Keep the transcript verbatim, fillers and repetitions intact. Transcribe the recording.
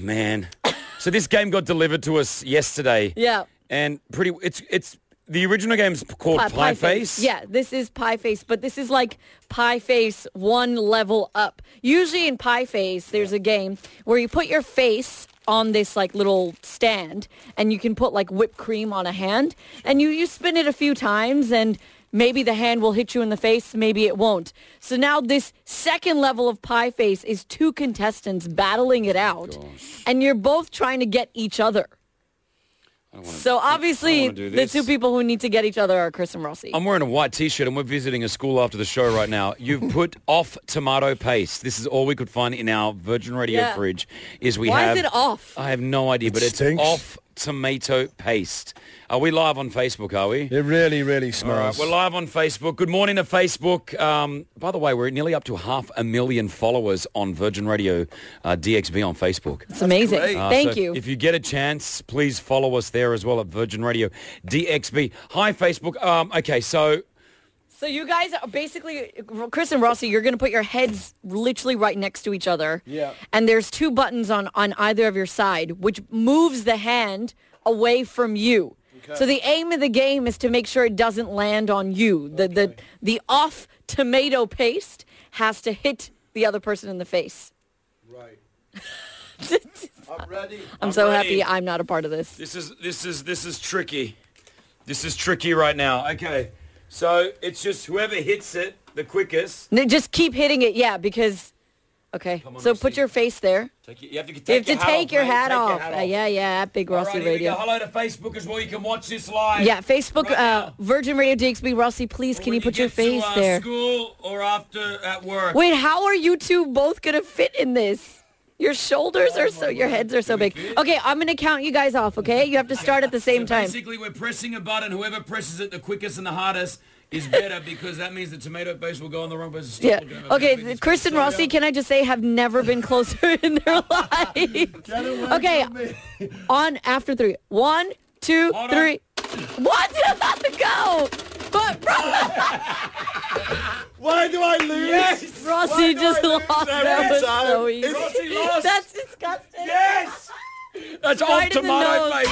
man. So this game got delivered to us yesterday. Yeah. And pretty, it's, it's, the original game's called Pie, Pie, Pie Face. Face. Yeah, this is Pie Face, but this is like Pie Face one level up. Usually in Pie Face, there's a game where you put your face on this like little stand and you can put like whipped cream on a hand and you, you spin it a few times and maybe the hand will hit you in the face, maybe it won't. So now this second level of Pie Face is two contestants battling it out. Gosh. And you're both trying to get each other. Wanna, So obviously, the two people who need to get each other are Chris and Rossi. I'm wearing a white T-shirt and we're visiting a school after the show right now. You've put off tomato paste. This is all we could find in our Virgin Radio Yeah. fridge. Is we Why have. is it off? I have no idea, but it's stinks. off tomato paste. Are we live on Facebook? Are we? It really, really All smells. right, we're live on Facebook. Good morning to Facebook. Um, by the way, we're nearly up to half a million followers on Virgin Radio uh, D X B on Facebook. It's amazing. great. Uh, Thank so you. If you get a chance, please follow us there as well at Virgin Radio D X B. Hi, Facebook. Um, okay, so So you guys are basically, Chris and Rossi, you're going to put your heads literally right next to each other. Yeah. And there's two buttons on, on either of your side, which moves the hand away from you. Okay. So the aim of the game is to make sure it doesn't land on you. The, the, Okay. the off tomato paste has to hit the other person in the face. Right. I'm ready. I'm, I'm so ready. happy I'm not a part of this. this is this is this is tricky. This is tricky right now. Okay, so it's just whoever hits it the quickest. No, just keep hitting it, yeah, because... Okay, Come on, so Rossi. put your face there. Take your, you have to take You have to your hat take off, your mate. hat Take off. Your hat Uh, off. yeah, yeah, at Big All Rossi right, here we Radio. go. Hello to Facebook as well. You can watch this live. Yeah, Facebook, Right uh, now. Virgin Radio D X B. Rossi, please, can When you put your get face to, uh, there? School or after at work. Wait, how are you two both going to fit in this? Your shoulders are so, your heads are so big. fit? Okay, I'm going to count you guys off, okay? You have to start at the same So time. basically, we're pressing a button. Whoever presses it the quickest and the hardest is better because that means the tomato paste will go on the wrong person's Yeah. stomach. We're gonna have a Okay, big piece of Chris and soda. Rossi, can I just say, have never been closer in their lives. Get away Okay, from me. on after three. One, two, Hold on. three. What? Go! But Why do I lose? Yes! Rossi Why do just I lose lost. every That was time? so easy. It's- Rossi lost! That's disgusting. Yes! That's Right off in the tomato nose. paste.